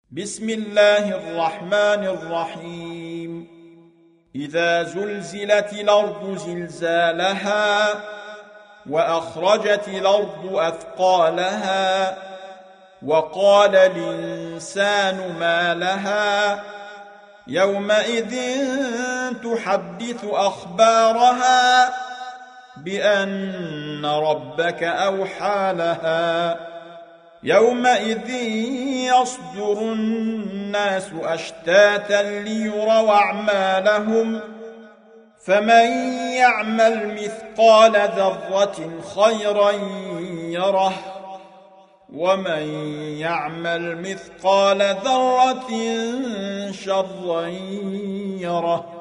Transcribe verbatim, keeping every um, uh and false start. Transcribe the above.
بسم الله الرحمن الرحيم إذا زلزلت الأرض زلزالها وأخرجت الأرض أثقالها وقال الإنسان ما لها يومئذ تحدث أخبارها بأن ربك أوحى لها يومئذ يصدر الناس أشتاتا ليروا أعمالهم فمن يعمل مثقال ذرة خيرا يره ومن يعمل مثقال ذرة شرا يره